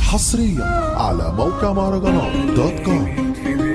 حصريا على موقع مهرجانات دوت كوم.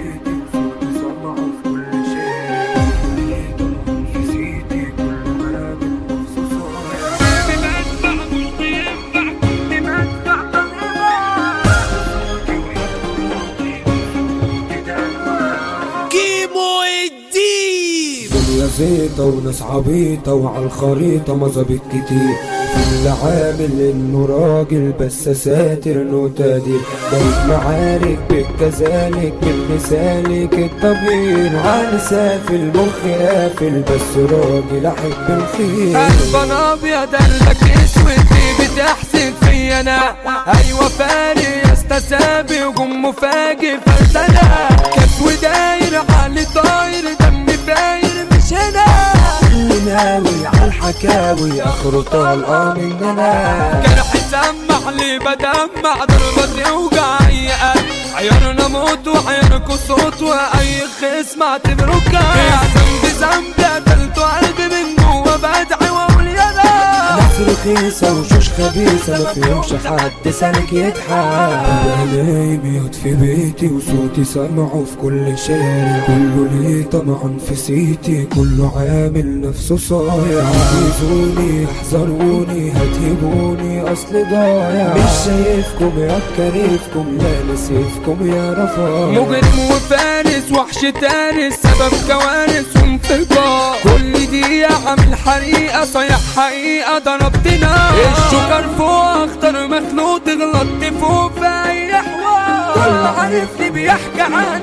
زيطة وناس عبيطة وعلى الخريطة مظابيط كتير، اللي عامل انه راجل بس ساتر انه تقدير، بقيت معارك بالكذلك من سالك الطبيعي، على سافل المخ قافل بس راجل احب الخير. قلب ابيض قلبك اسود بتحسد في انا، ايوه فاري يا استسابي وجم مفاجئ فرسنا، كسو داير علي طاير دم باير مش هنا، اللي ناوي عالحكاوي اخره طالقه مننا، جرحي سمع لي بدمع ضربة توجع اي قلب، عيارنا موت وعياركوا صوت واي خصم اعتبره كان، ذنبي ذنبي قتلته قلبي من جوا بدعي واقول يا ناس رخيصة وشوش خبيثة مفيهمش حد سالك يضحك، أنا نايم ياض في بيتي وصوتي سامعه في كل شارع، كله ليه طمع في سيتي، كله عامل نفسه صايع، عايزوني احذروني هتهبوني اصل ضايع، مش شايفكم يا كريفكم لا نسيفكم يا رفاق، مجرم وفارس وحش تارس سبب كوارث وانفجار، كل دي عامل حريقة صيح حقيقة ضربتنا، الشكر فوق اختار مخلوق غلطت فوق في اي حوار، كل عارفني بيحكي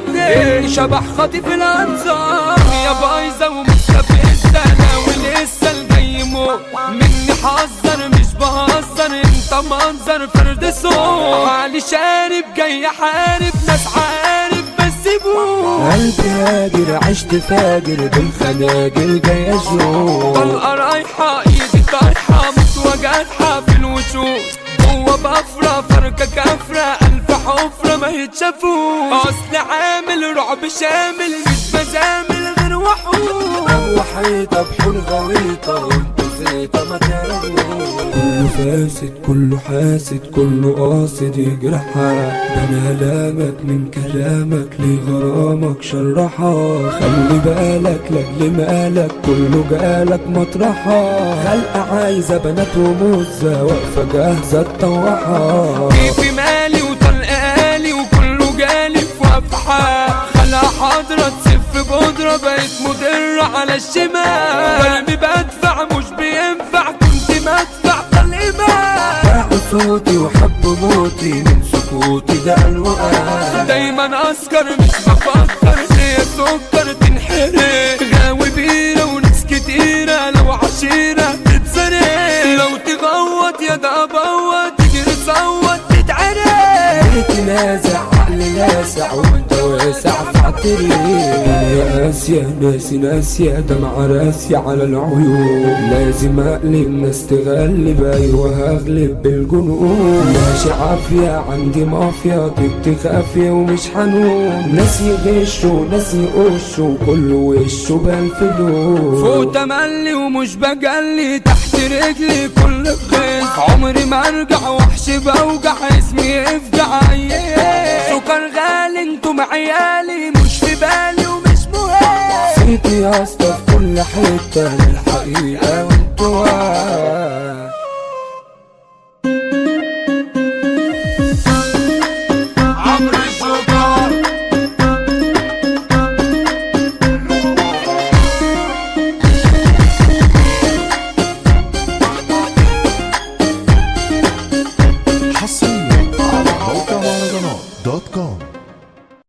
عني شبح خاطف الانظار، يا بايظة ومستفزة انا ولسه الجاي موت مني، حذر مش بهزر انت منظر فرد صوت، علي شارب جاي حارب ناس عارف بس سيبوه، قلبي هاجر عشت فاجر بالخناجر جاي اشوف، طلقة رايحة ايدي طايحة متوجعها في الوشوش، هو بفرة فركة كفرة ألف حفرة ما يتشافوش، أصل عامل رعب شامل مش بزامل غير وحوش، وحيطة بحور غويطة وانتو زيطة ما تعرفوش، كله فاسد كله حاسد كله قاصد يجرحك، انا لامك من كلامك لغرامك شرحك، خلي بالك لاجل مالك كله جالك مطرحك، خلقة عايزة بنات وموزة واقفة جاهزة تطوحك، في مالي وطلق آلي وكله جالي في وفحة، خلقة حاضرة تسف بودرة بقيت مضرة على الشمال، قلبي بدفع مش بينفع كنت مدفع طلقمات، باعوا صوتي وحب موتي من سكوتي ده الوقت، دايما اسكر مش بفكر ليه سكر تنحرق، غاوي بيرة وناس كتيرة لو عشيرة تتسرق، لو تغوط يا ده ابوط تجري تصوت تتعرق، بيتي نازع عقلي لاسع وانت واسع فاعترف، يا قاسية ناسي ناسية دمع راسية على العيون، لازم اقلب ناس تغلب ايوه هغلب بالجنون، ماشي عافية عندي مافيا طيبتي خافية ومش حنون، ناس يغشوا ناس يقشوا كله وشه بالفلوس، فوق تملي ومش بجلي تحت رجلي كل خيط، عمري ما ارجع وحش بوجع اسمي يفجع سكر غالي انتم عيالي مش في بالي ومش مهم، صيتي يا اسطى في كل حتة للحقيقة وانتوا